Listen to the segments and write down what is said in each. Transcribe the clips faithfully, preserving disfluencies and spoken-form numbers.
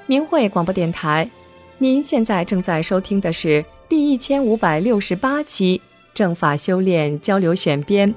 明慧广播电台，您现在正在收听的是第一千五百六十八期正法修炼交流选编。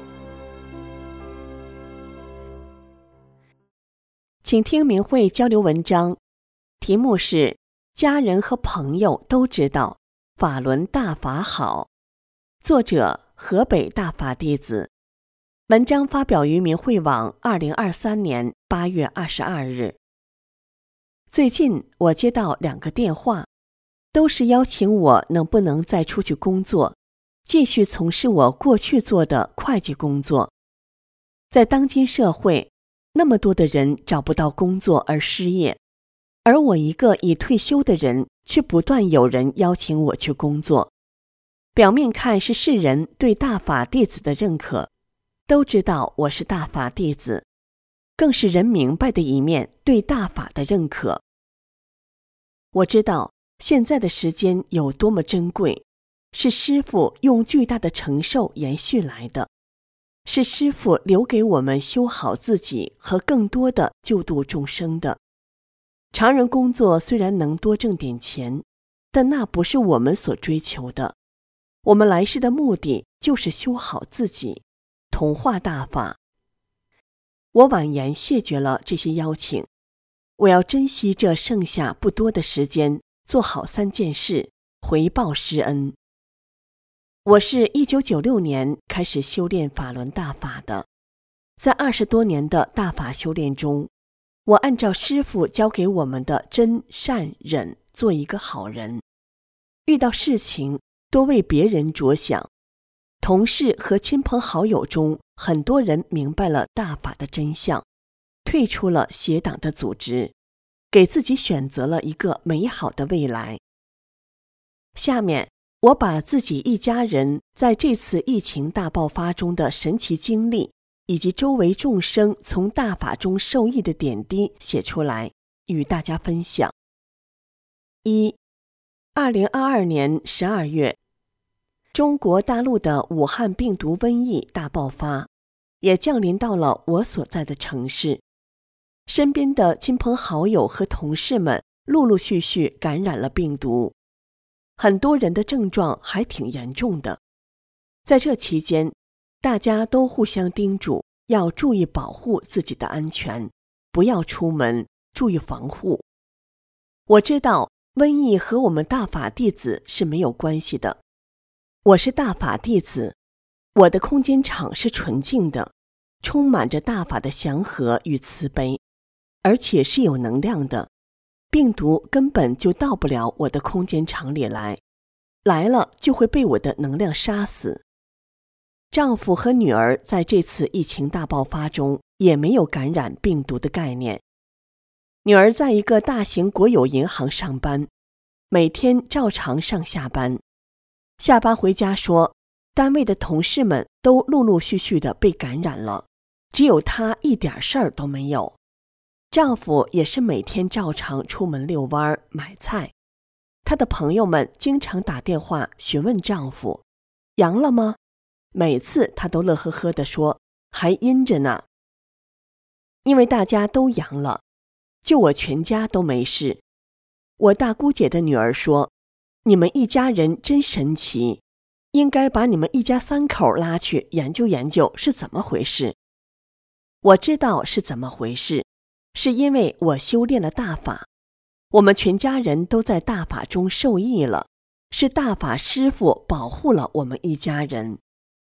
请听明慧交流文章，题目是家人和朋友都知道法轮大法好，作者河北大法弟子。文章发表于明慧网二零二三年八月二十二日。最近我接到两个电话，都是邀请我能不能再出去工作，继续从事我过去做的会计工作。在当今社会，那么多的人找不到工作而失业，而我一个已退休的人，却不断有人邀请我去工作。表面看是世人对大法弟子的认可，都知道我是大法弟子，更是人明白的一面对大法的认可。我知道现在的时间有多么珍贵，是师父用巨大的承受延续来的，是师父留给我们修好自己和更多的救度众生的。常人工作虽然能多挣点钱，但那不是我们所追求的。我们来世的目的就是修好自己，同化大法。我婉言谢绝了这些邀请，我要珍惜这剩下不多的时间，做好三件事，回报师恩。我是一九九六年开始修炼法轮大法的，在二十多年的大法修炼中，我按照师父教给我们的真善忍做一个好人，遇到事情多为别人着想。同事和亲朋好友中，很多人明白了大法的真相，退出了邪党的组织，给自己选择了一个美好的未来。下面我把自己一家人在这次疫情大爆发中的神奇经历，以及周围众生从大法中受益的点滴写出来，与大家分享。一、二零二二年十二月，中国大陆的武汉病毒瘟疫大爆发，也降临到了我所在的城市。身边的亲朋好友和同事们陆陆续续感染了病毒，很多人的症状还挺严重的。在这期间，大家都互相叮嘱要注意保护自己的安全，不要出门，注意防护。我知道瘟疫和我们大法弟子是没有关系的。我是大法弟子，我的空间场是纯净的，充满着大法的祥和与慈悲，而且是有能量的。病毒根本就到不了我的空间场里来，来了就会被我的能量杀死。丈夫和女儿在这次疫情大爆发中也没有感染病毒的概念。女儿在一个大型国有银行上班，每天照常上下班。下班回家说，单位的同事们都陆陆续续的被感染了，只有她一点事儿都没有。丈夫也是每天照常出门遛弯买菜。她的朋友们经常打电话询问丈夫，阳了吗？每次他都乐呵呵地说，还阴着呢。因为大家都阳了，就我全家都没事。我大姑姐的女儿说，你们一家人真神奇，应该把你们一家三口拉去研究研究是怎么回事。我知道是怎么回事，是因为我修炼了大法，我们全家人都在大法中受益了，是大法师父保护了我们一家人。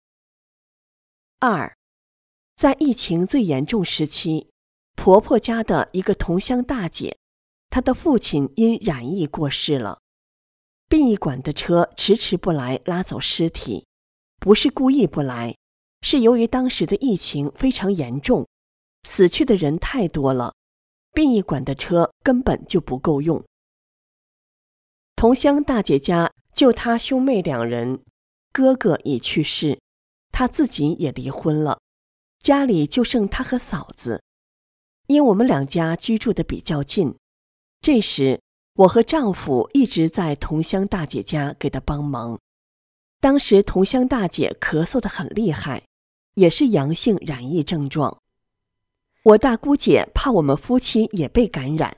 二，在疫情最严重时期，婆婆家的一个同乡大姐，她的父亲因染疫过世了。殡仪馆的车迟迟不来拉走尸体，不是故意不来，是由于当时的疫情非常严重，死去的人太多了，殡仪馆的车根本就不够用。同乡大姐家就她兄妹两人，哥哥已去世，她自己也离婚了，家里就剩她和嫂子。因我们两家居住的比较近，这时我和丈夫一直在同乡大姐家给她帮忙。当时同乡大姐咳嗽得很厉害，也是阳性染疫症状。我大姑姐怕我们夫妻也被感染，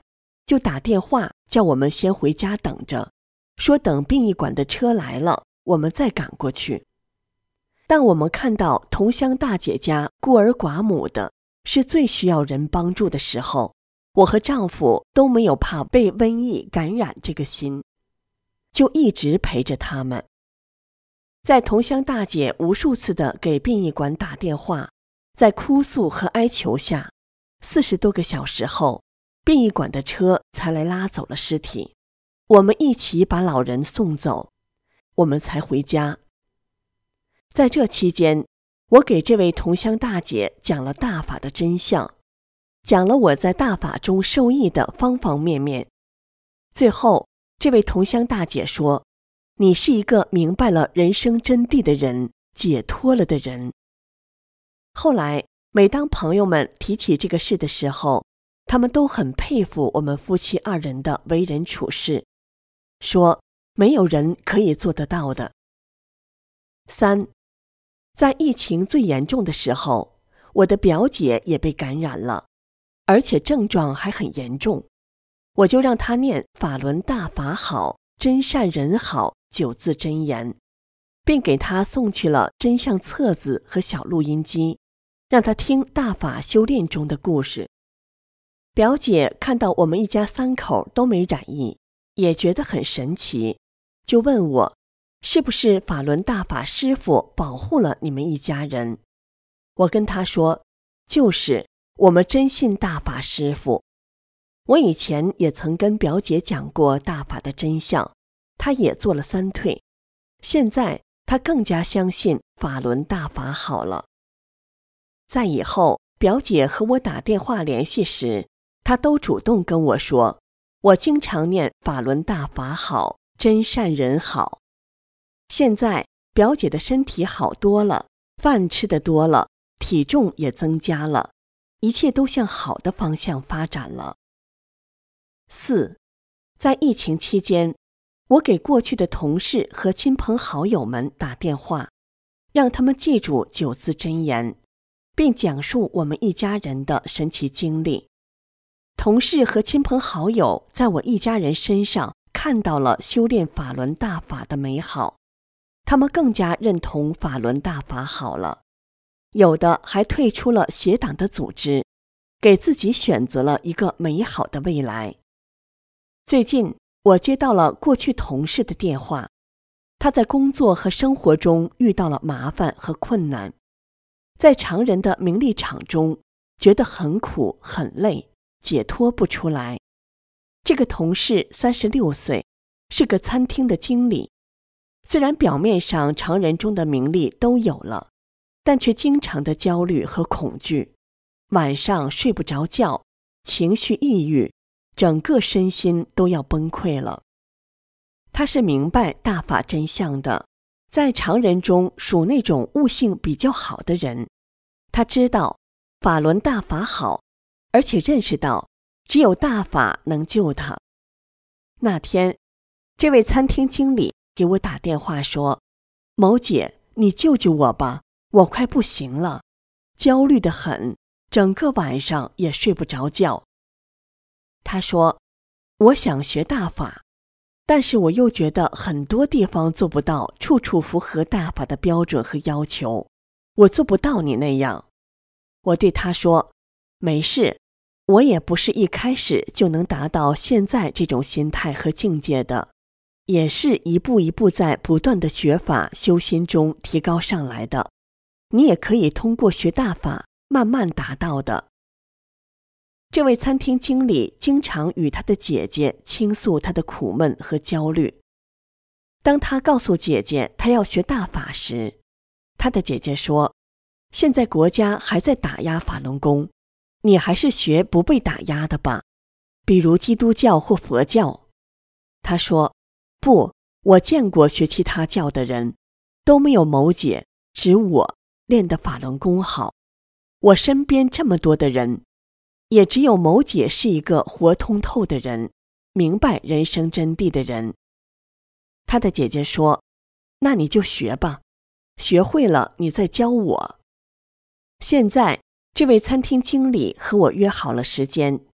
就打电话叫我们先回家等着，说等殡仪馆的车来了，我们再赶过去。当我们看到同乡大姐家孤儿寡母的，是最需要人帮助的时候，我和丈夫都没有怕被瘟疫感染这个心，就一直陪着他们。在同乡大姐无数次的给殡仪馆打电话，在哭诉和哀求下，四十多个小时后，殡仪馆的车才来拉走了尸体。我们一起把老人送走，我们才回家。在这期间，我给这位同乡大姐讲了大法的真相，讲了我在大法中受益的方方面面。最后，这位同乡大姐说，你是一个明白了人生真谛的人，解脱了的人。后来，每当朋友们提起这个事的时候，他们都很佩服我们夫妻二人的为人处事，说没有人可以做得到的。三，在疫情最严重的时候，我的表姐也被感染了，而且症状还很严重，我就让她念法轮大法好，真善人好九字真言，并给她送去了真相册子和小录音机，让她听大法修炼中的故事。表姐看到我们一家三口都没染疫，也觉得很神奇，就问我是不是法轮大法师父保护了你们一家人。我跟她说，就是我们真信大法师父。我以前也曾跟表姐讲过大法的真相，她也做了三退，现在她更加相信法轮大法好了。在以后表姐和我打电话联系时，她都主动跟我说，我经常念法轮大法好，真善人好。现在表姐的身体好多了，饭吃得多了，体重也增加了，一切都向好的方向发展了。四，在疫情期间，我给过去的同事和亲朋好友们打电话，让他们记住九字真言，并讲述我们一家人的神奇经历。同事和亲朋好友在我一家人身上看到了修炼法轮大法的美好，他们更加认同法轮大法好了，有的还退出了邪党的组织，给自己选择了一个美好的未来。最近我接到了过去同事的电话，他在工作和生活中遇到了麻烦和困难，在常人的名利场中觉得很苦很累，解脱不出来。这个同事三十六岁，是个餐厅的经理，虽然表面上常人中的名利都有了，但却经常的焦虑和恐惧，晚上睡不着觉，情绪抑郁，整个身心都要崩溃了。他是明白大法真相的，在常人中属那种悟性比较好的人。他知道法轮大法好，而且认识到只有大法能救他。那天，这位餐厅经理给我打电话说，某姐，你救救我吧，我快不行了，焦虑得很，整个晚上也睡不着觉。他说，我想学大法，但是我又觉得很多地方做不到处处符合大法的标准和要求，我做不到你那样。我对他说，没事，我也不是一开始就能达到现在这种心态和境界的，也是一步一步在不断的学法修心中提高上来的，你也可以通过学大法慢慢达到的。这位餐厅经理经常与他的姐姐倾诉他的苦闷和焦虑。当他告诉姐姐他要学大法时，他的姐姐说，现在国家还在打压法轮功，你还是学不被打压的吧，比如基督教或佛教。他说，不，我见过学其他教的人，都没有某姐指我练的法轮功好，我身边这么多的人，也只有某姐是一个活通透的人，明白人生真谛的人。他的姐姐说，那你就学吧，学会了你再教我。现在这位餐厅经理和我约好了时间，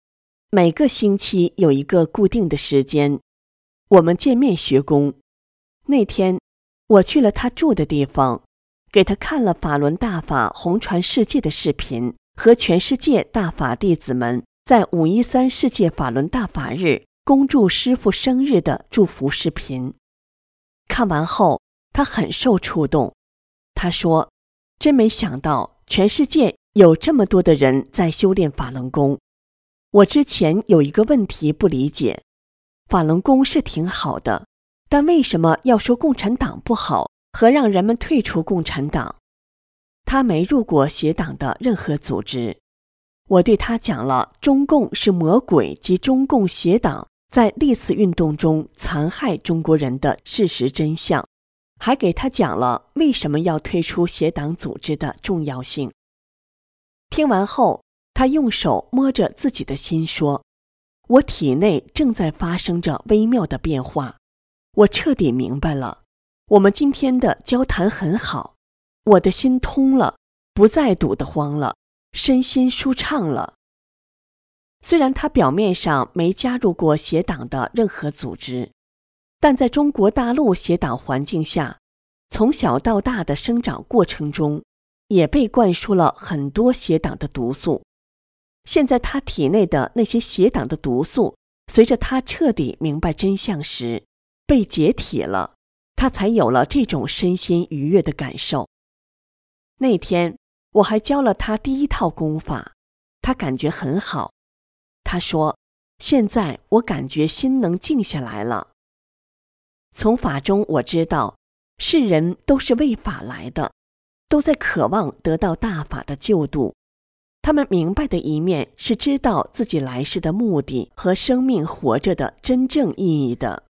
每个星期有一个固定的时间，我们见面学功。那天我去了他住的地方，给他看了法轮大法红传世界的视频和全世界大法弟子们在五一三世界法轮大法日恭祝师父生日的祝福视频。看完后，他很受触动。他说，真没想到全世界有这么多的人在修炼法轮功。我之前有一个问题不理解，法轮功是挺好的，但为什么要说共产党不好和让人们退出共产党？他没入过邪党的任何组织。我对他讲了中共是魔鬼及中共邪党在历次运动中残害中国人的事实真相，还给他讲了为什么要退出邪党组织的重要性。听完后，他用手摸着自己的心说，我体内正在发生着微妙的变化，我彻底明白了。我们今天的交谈很好，我的心通了，不再堵得慌了，身心舒畅了。虽然他表面上没加入过邪党的任何组织，但在中国大陆邪党环境下，从小到大的生长过程中，也被灌输了很多邪党的毒素。现在他体内的那些邪党的毒素，随着他彻底明白真相时，被解体了，他才有了这种身心愉悦的感受。那天我还教了他第一套功法，他感觉很好。他说，现在我感觉心能静下来了。从法中我知道，世人都是为法来的，都在渴望得到大法的救度。他们明白的一面是知道自己来世的目的和生命活着的真正意义的。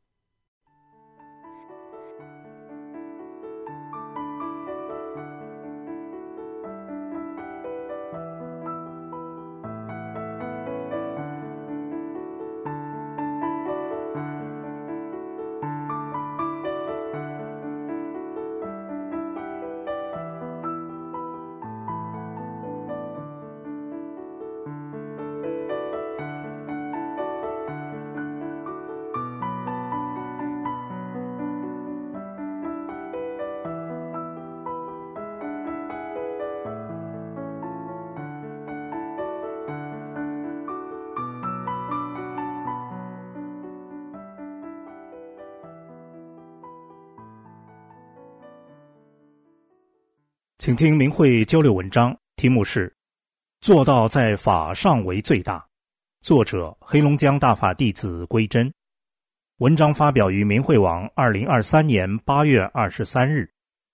请听明慧交流文章，题目是做到在法上为最大，作者黑龙江大法弟子归真。文章发表于明慧网二零二三年八月二十三日。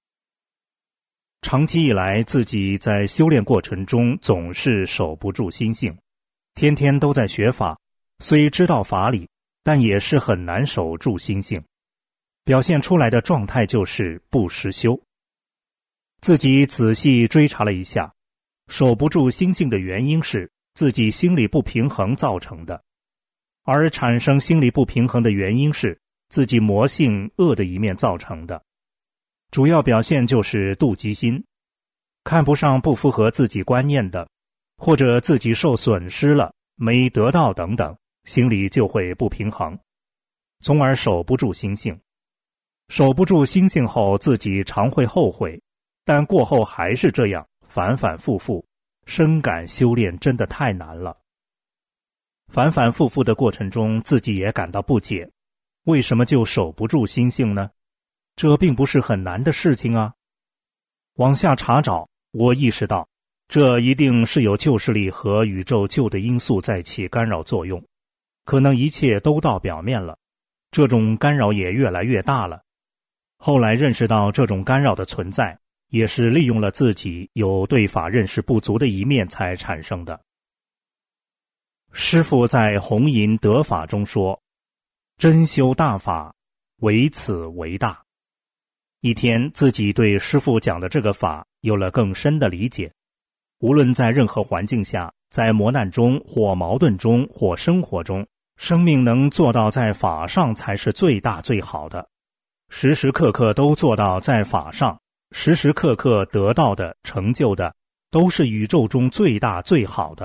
长期以来，自己在修炼过程中总是守不住心性，天天都在学法，虽知道法理，但也是很难守住心性，表现出来的状态就是不实修。自己仔细追查了一下，守不住心性的原因是自己心理不平衡造成的，而产生心理不平衡的原因是自己魔性恶的一面造成的。主要表现就是妒忌心，看不上不符合自己观念的，或者自己受损失了，没得到等等，心里就会不平衡，从而守不住心性。守不住心性后，自己常会后悔，但过后还是这样反反复复，深感修炼真的太难了。反反复复的过程中，自己也感到不解，为什么就守不住心性呢？这并不是很难的事情啊。往下查找，我意识到这一定是有旧势力和宇宙旧的因素在起干扰作用，可能一切都到表面了，这种干扰也越来越大了。后来认识到这种干扰的存在，也是利用了自己有对法认识不足的一面才产生的。师父在弘淫得法中说，真修大法，唯此为大。一天自己对师父讲的这个法有了更深的理解，无论在任何环境下，在磨难中或矛盾中或生活中，生命能做到在法上才是最大最好的，时时刻刻都做到在法上，时时刻刻得到的成就的都是宇宙中最大最好的，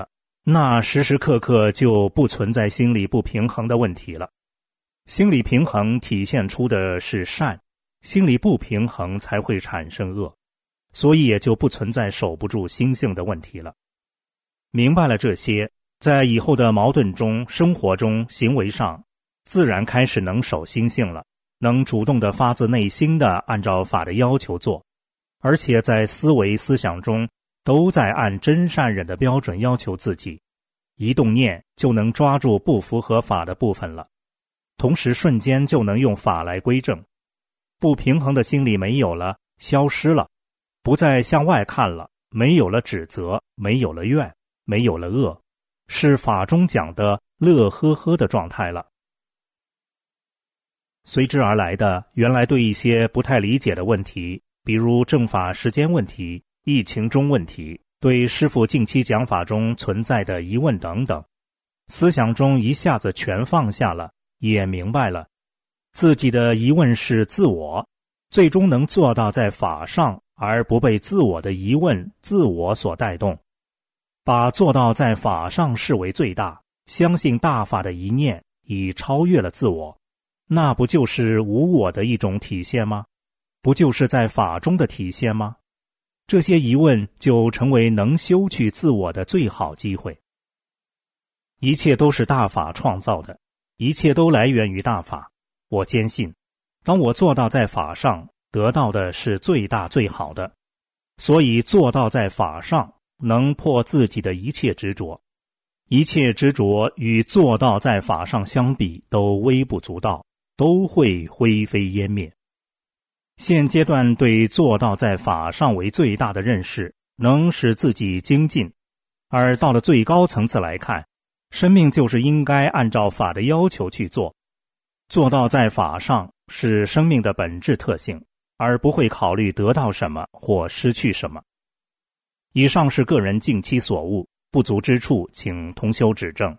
那时时刻刻就不存在心理不平衡的问题了。心理平衡体现出的是善，心理不平衡才会产生恶，所以也就不存在守不住心性的问题了。明白了这些，在以后的矛盾中、生活中、行为上，自然开始能守心性了，能主动的发自内心的按照法的要求做，而且在思维思想中都在按真善忍的标准要求自己，一动念就能抓住不符合法的部分了，同时瞬间就能用法来归正。不平衡的心理没有了，消失了，不再向外看了，没有了指责，没有了怨，没有了恶，是法中讲的乐呵呵的状态了。随之而来的，原来对一些不太理解的问题，比如正法时间问题、疫情中问题，对师父近期讲法中存在的疑问等等，思想中一下子全放下了，也明白了自己的疑问是自我，最终能做到在法上而不被自我的疑问自我所带动，把做到在法上视为最大，相信大法的一念已超越了自我，那不就是无我的一种体现吗？不就是在法中的体现吗？这些疑问就成为能修去自我的最好机会。一切都是大法创造的，一切都来源于大法。我坚信，当我做到在法上，得到的是最大最好的。所以做到在法上，能破自己的一切执着。一切执着与做到在法上相比，都微不足道，都会灰飞烟灭。现阶段对做到在法上为最大的认识，能使自己精进，而到了最高层次来看，生命就是应该按照法的要求去做。做到在法上是生命的本质特性，而不会考虑得到什么或失去什么。以上是个人近期所悟，不足之处请同修指正。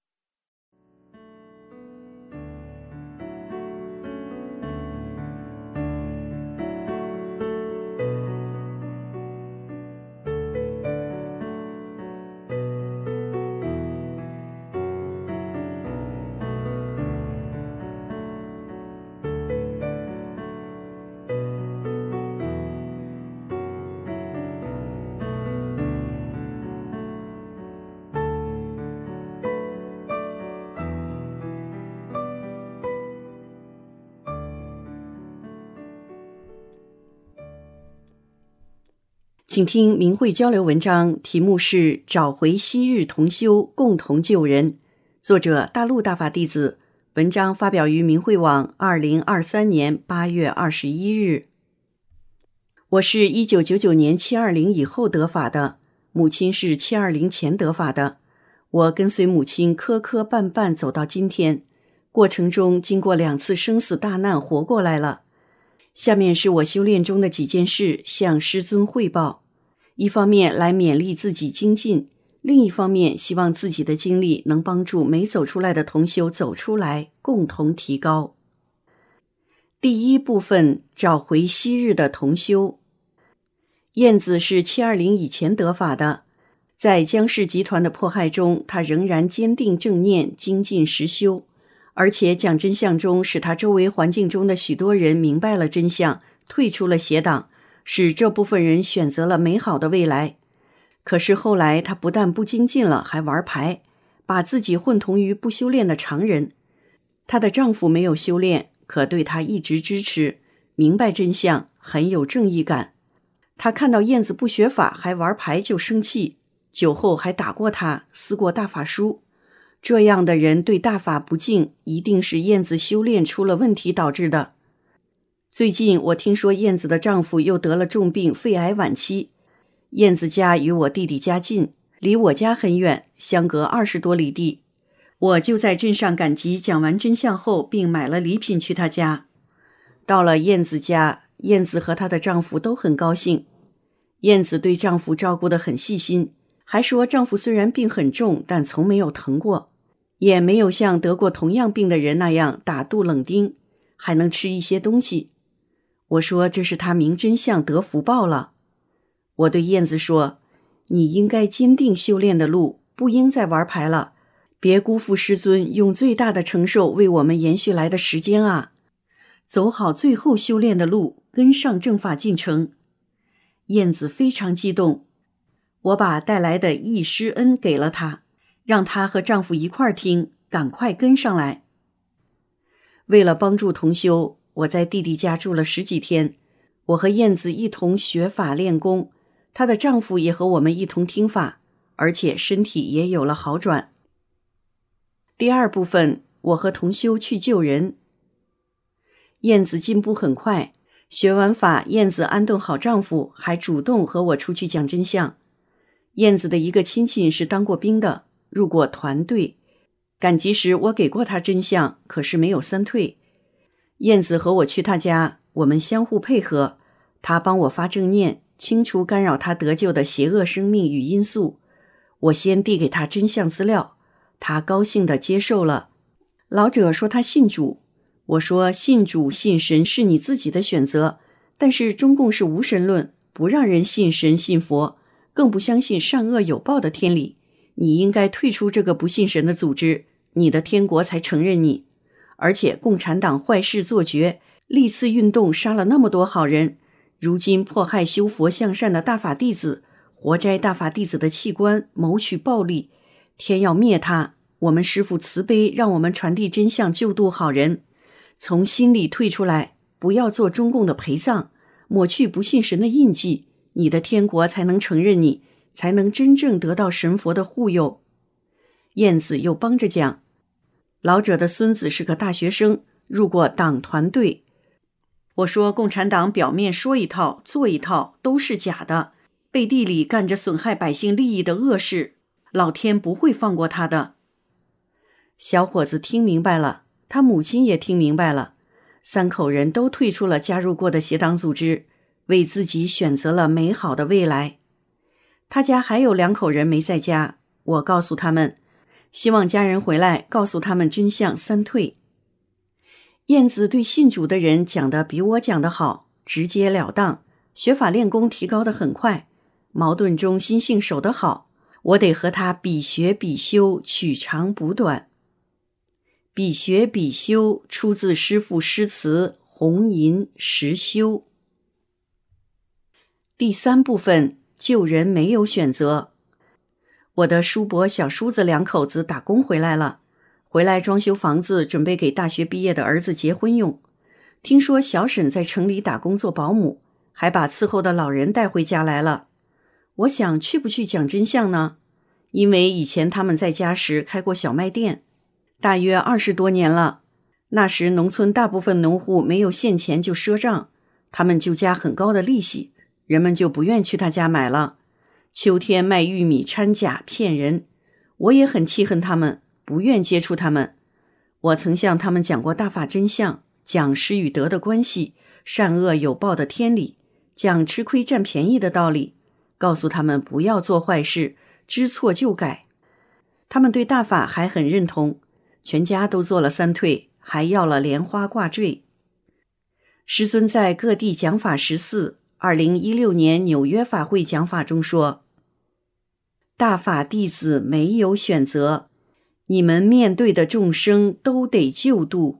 请听明慧交流文章，题目是找回昔日同修，共同救人。作者大陆大法弟子，文章发表于明慧网二零二三年八月二十一日。我是一九九九年七二零以后得法的，母亲是七二零前得法的。我跟随母亲磕磕绊绊走到今天，过程中经过两次生死大难活过来了。下面是我修炼中的几件事向师尊汇报，一方面来勉励自己精进，另一方面希望自己的经历能帮助没走出来的同修走出来，共同提高。第一部分，找回昔日的同修。燕子是七二零以前得法的，在江氏集团的迫害中，他仍然坚定正念，精进实修，而且讲真相中使他周围环境中的许多人明白了真相，退出了邪党，使这部分人选择了美好的未来。可是后来他不但不精进了，还玩牌，把自己混同于不修炼的常人。她的丈夫没有修炼，可对她一直支持，明白真相，很有正义感。他看到燕子不学法还玩牌就生气，酒后还打过她，撕过大法书。这样的人对大法不敬，一定是燕子修炼出了问题导致的。最近我听说燕子的丈夫又得了重病，肺癌晚期。燕子家与我弟弟家近，离我家很远，相隔二十多里地。我就在镇上赶集讲完真相后，并买了礼品去他家。到了燕子家，燕子和她的丈夫都很高兴。燕子对丈夫照顾得很细心，还说丈夫虽然病很重，但从没有疼过，也没有像得过同样病的人那样打肚冷丁，还能吃一些东西。我说这是他明真相得福报了。我对燕子说，你应该坚定修炼的路， 不应再玩牌了，别辜负师尊用最大的承受为我们延续来的时间啊！走好最后修炼的路，跟上正法进程。”燕子非常激动，我把带来的忆师恩给了她，让她和丈夫一块儿听，赶快跟上来。为了帮助同修，我在弟弟家住了十几天，我和燕子一同学法练功，她的丈夫也和我们一同听法，而且身体也有了好转。第二部分，我和同修去救人。燕子进步很快，学完法，燕子安顿好丈夫，还主动和我出去讲真相。燕子的一个亲戚是当过兵的，入过团队，赶集时我给过他真相，可是没有三退。燕子和我去他家，我们相互配合，他帮我发正念，清除干扰他得救的邪恶生命与因素。我先递给他真相资料，他高兴地接受了。老者说他信主，我说信主信神是你自己的选择，但是中共是无神论，不让人信神信佛，更不相信善恶有报的天理。你应该退出这个不信神的组织，你的天国才承认你。而且共产党坏事做绝，历次运动杀了那么多好人，如今迫害修佛向善的大法弟子，活摘大法弟子的器官，谋取暴利，天要灭他。我们师父慈悲，让我们传递真相，救度好人。从心里退出来，不要做中共的陪葬，抹去不信神的印记，你的天国才能承认你，才能真正得到神佛的护佑。燕子又帮着讲，老者的孙子是个大学生，入过党团队。我说共产党表面说一套做一套都是假的，背地里干着损害百姓利益的恶事，老天不会放过他的。小伙子听明白了，他母亲也听明白了，三口人都退出了加入过的邪党组织，为自己选择了美好的未来。他家还有两口人没在家，我告诉他们，希望家人回来告诉他们真相三退。燕子对信主的人讲得比我讲得好，直截了当，学法练功提高得很快，矛盾中心性守得好，我得和他比学比修，取长补短。比学比修出自师父诗词《红银实修》。第三部分，救人没有选择。我的叔伯小叔子两口子打工回来了，回来装修房子，准备给大学毕业的儿子结婚用。听说小婶在城里打工做保姆，还把伺候的老人带回家来了。我想去不去讲真相呢？因为以前他们在家时开过小卖店，大约二十多年了。那时农村大部分农户没有现钱就赊账，他们就加很高的利息，人们就不愿去他家买了。秋天卖玉米掺假骗人，我也很气恨他们，不愿接触他们。我曾向他们讲过大法真相，讲失与得的关系，善恶有报的天理，讲吃亏占便宜的道理，告诉他们不要做坏事，知错就改。他们对大法还很认同，全家都做了三退，还要了莲花挂坠。师尊在各地讲法十四，二零一六年纽约法会讲法中说，大法弟子没有选择，你们面对的众生都得救度。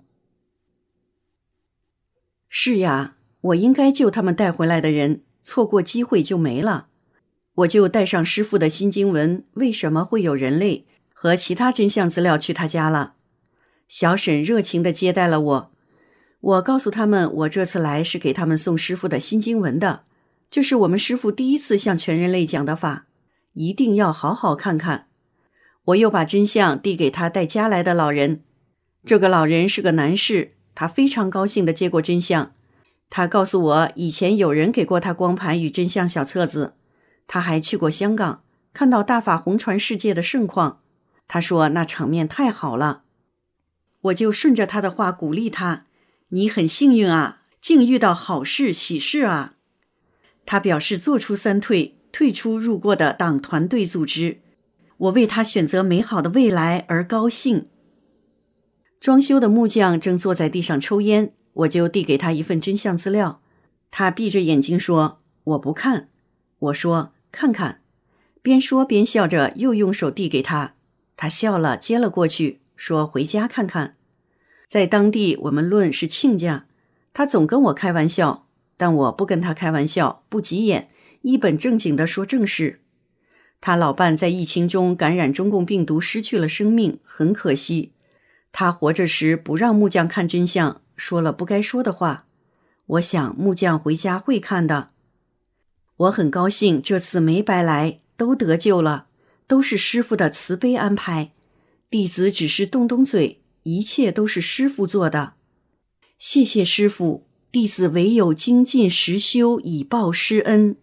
是呀，我应该救他们带回来的人，错过机会就没了。我就带上师父的新经文，为什么会有人类和其他真相资料去他家了。小沈热情地接待了我，我告诉他们，我这次来是给他们送师父的新经文的，这是我们师父第一次向全人类讲的法，一定要好好看看。我又把真相递给他带家来的老人，这个老人是个男士，他非常高兴地接过真相。他告诉我，以前有人给过他光盘与真相小册子，他还去过香港，看到大法红传世界的盛况，他说那场面太好了。我就顺着他的话鼓励他，你很幸运啊，竟遇到好事喜事啊。他表示做出三退，退出入过的党团队组织，我为他选择美好的未来而高兴。装修的木匠正坐在地上抽烟，我就递给他一份真相资料，他闭着眼睛说，我不看。我说，看看。 边说边笑着，又用手递给他。他笑了，接了过去，说回家看看。在当地我们论是亲家，他总跟我开玩笑，但我不跟他开玩笑，不急眼，一本正经地说正事。他老伴在疫情中感染中共病毒，失去了生命，很可惜。他活着时不让木匠看真相，说了不该说的话。我想木匠回家会看的。我很高兴这次没白来，都得救了，都是师父的慈悲安排。弟子只是动动嘴，一切都是师父做的。谢谢师父，弟子唯有精进实修，以报师恩。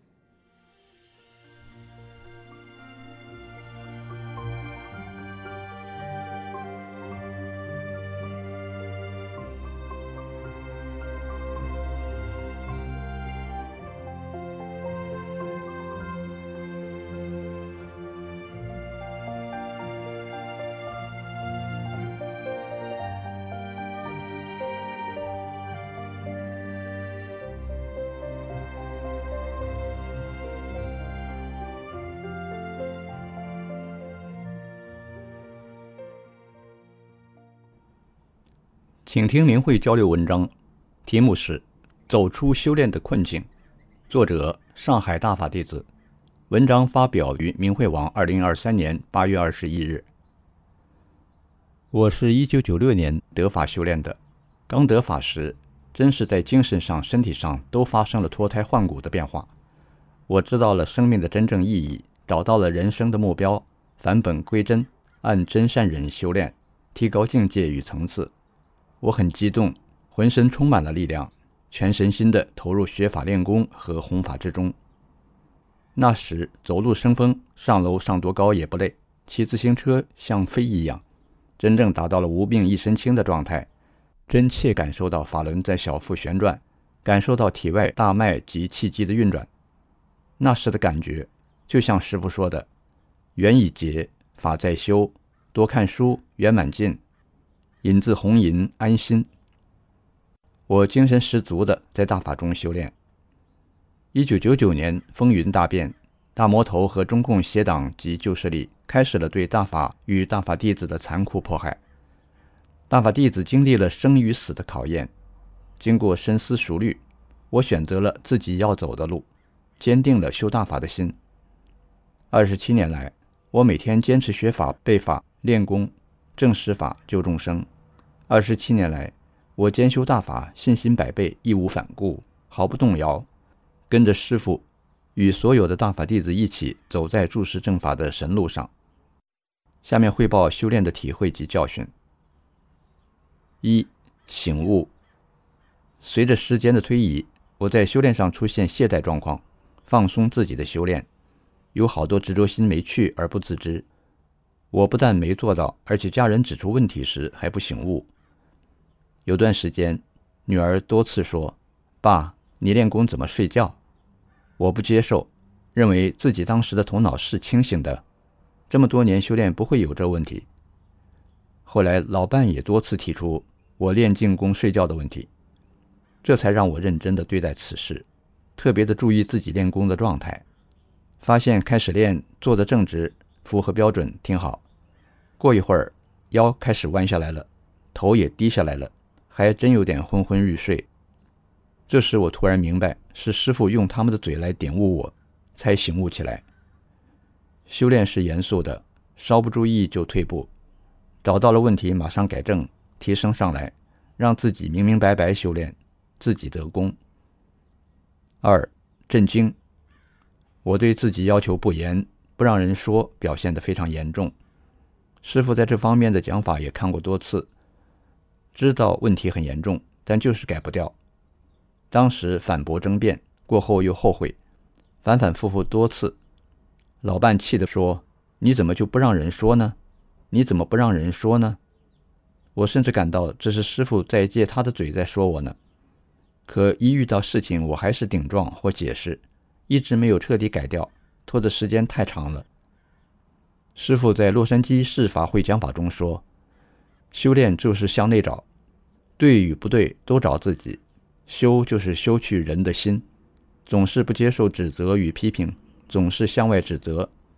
请听明慧交流文章，题目是《走出修炼的困境》，作者上海大法弟子，文章发表于明慧网二零二三年八月二十一日。我是一九九六年得法修炼的，刚得法时，真是在精神上、身体上都发生了脱胎换骨的变化。我知道了生命的真正意义，找到了人生的目标，返本归真，按真善忍修炼，提高境界与层次。我很激动，浑身充满了力量，全身心地投入学法练功和弘法之中。那时走路生风，上楼上多高也不累，骑自行车像飞一样，真正达到了无病一身轻的状态，真切感受到法轮在小腹旋转，感受到体外大脉及气机的运转。那时的感觉就像师父说的，缘已结，法在修，多看书，圆满尽，引自红银安心。我精神十足地在大法中修炼。一九九九年风云大变，大魔头和中共邪党及旧势力开始了对大法与大法弟子的残酷迫害。大法弟子经历了生与死的考验，经过深思熟虑，我选择了自己要走的路，坚定了修大法的心。二十七年来，我每天坚持学法、背法、练功，正实法救众生。二十七年来，我兼修大法，信心百倍，义无反顾，毫不动摇，跟着师父与所有的大法弟子一起走在注释正法的神路上。下面汇报修炼的体会及教训。一、醒悟。随着时间的推移，我在修炼上出现懈怠状况，放松自己的修炼，有好多执着心没去而不自知。我不但没做到，而且家人指出问题时还不醒悟。有段时间，女儿多次说：“爸，你练功怎么睡觉？”我不接受，认为自己当时的头脑是清醒的，这么多年修炼不会有这问题。后来老伴也多次提出我练静功睡觉的问题，这才让我认真地对待此事，特别的注意自己练功的状态。发现开始练坐得正直，符合标准，挺好。过一会儿，腰开始弯下来了，头也低下来了，还真有点昏昏欲睡。这时我突然明白，是师父用他们的嘴来点悟我，才醒悟起来。修炼是严肃的，稍不注意就退步，找到了问题马上改正，提升上来，让自己明明白白修炼，自己得功。二、震惊。我对自己要求不严，不让人说，表现得非常严重。师父在这方面的讲法也看过多次，知道问题很严重，但就是改不掉。当时反驳争辩，过后又后悔，反反复复多次。老伴气地说：“你怎么就不让人说呢？你怎么不让人说呢？”我甚至感到这是师父在借他的嘴在说我呢。可一遇到事情，我还是顶撞或解释，一直没有彻底改掉，拖的时间太长了。师父在洛杉矶市法会讲法中说，修炼就是向内找，对与不对都找自己，修就是修去人的心，总是不接受指责与批评，总是向外指责，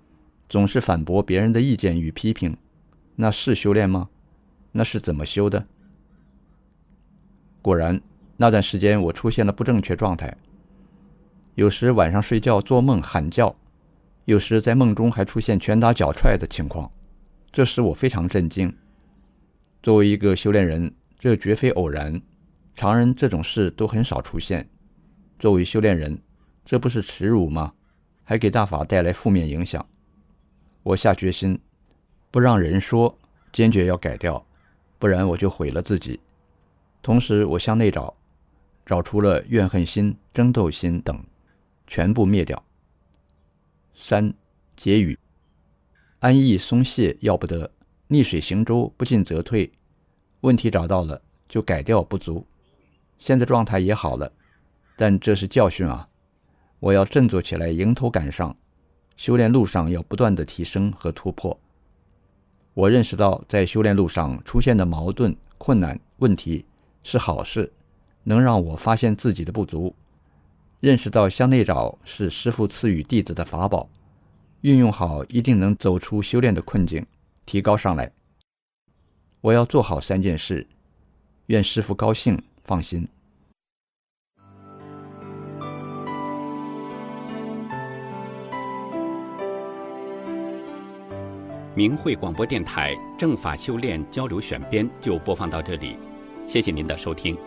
总是反驳别人的意见与批评，那是修炼吗？那是怎么修的？果然，那段时间我出现了不正确状态，有时晚上睡觉做梦喊叫，有时在梦中还出现拳打脚踹的情况，这使我非常震惊。作为一个修炼人，这绝非偶然，常人这种事都很少出现。作为修炼人，这不是耻辱吗？还给大法带来负面影响。我下决心，不让人说，坚决要改掉，不然我就毁了自己。同时我向内找，找出了怨恨心、争斗心等，全部灭掉。三、结语：安逸松懈要不得，逆水行舟，不进则退。问题找到了，就改掉不足。现在状态也好了，但这是教训啊！我要振作起来，迎头赶上。修炼路上要不断的提升和突破。我认识到，在修炼路上出现的矛盾、困难、问题是好事，能让我发现自己的不足。认识到向内找是师父赐予弟子的法宝，运用好一定能走出修炼的困境，提高上来。我要做好三件事，愿师父高兴放心。 明慧广播电台正法修炼交流选编就播放到这里，谢谢您的收听。